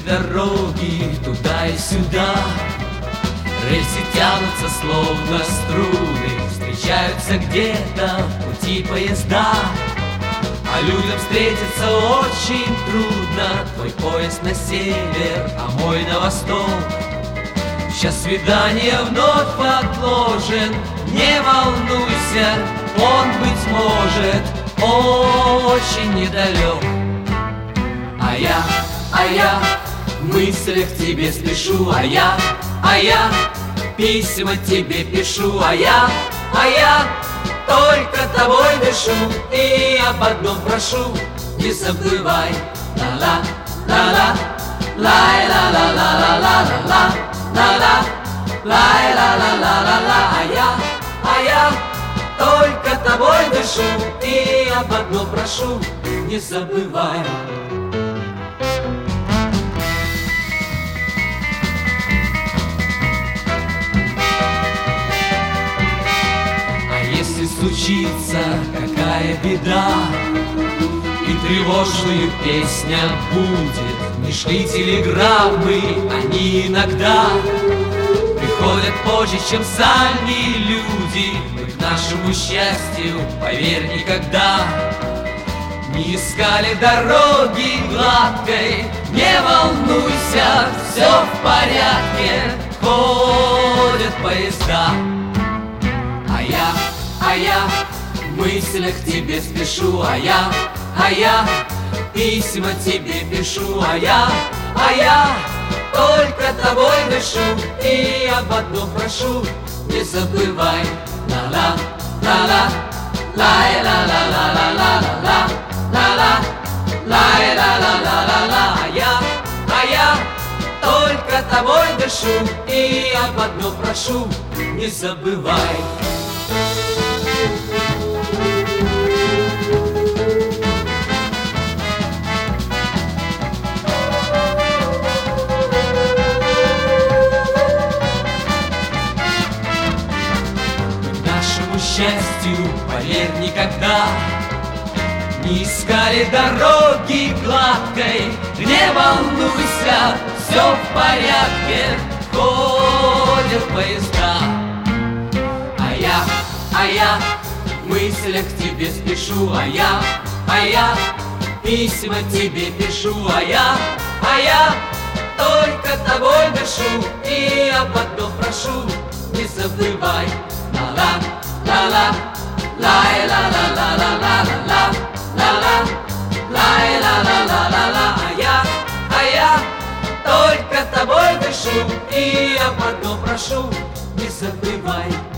дороги туда и сюда, рельсы тянутся словно струны, встречаются где-то пути поезда. А людям встретиться очень трудно, твой поезд на север, а мой на восток. Сейчас свидание вновь отложен, не волнуйся, он, быть может, очень недалек. А я в мыслях тебе спешу, а я письма тебе пишу, а я только тобой дышу и об одном прошу: не забывай. Ла-ла, ла-ла, лай-ла-ла-ла-ла-ла-ла, ла-ла, лай-ла-ла-ла-ла-ла. А я только тобой дышу и об одном прошу: не забывай. Если случится какая беда и тревожную песня будет, не шли телеграммы, они иногда приходят позже, чем сами люди. Мы к нашему счастью, поверь, никогда не искали дороги гладкой. Не волнуйся, все в порядке, ходят поезда. А я в мыслях тебе спешу, а я письма тебе пишу, а я только тобой дышу и об одном прошу: не забывай. Ла-ла, ла-ла, лай-ла-ла-ла-ла-ла-ла, ла-ла, лай-ла-ла-ла-ла-ла. А я только тобой дышу и об одном прошу: не забывай. К нашему счастью, поверь, никогда не искали дороги гладкой. Не волнуйся, все в порядке, ходят поезда. А я в мыслях тебе спешу, а я письма тебе пишу, а я только тобой дышу и об одном прошу: не забывай. Ла-ла, ла-ла, лай-ла-ла-ла-ла-ла-ла, ла-ла, лай-ла-ла-ла-ла-ла. А я только тобой дышу и об одном прошу: не забывай.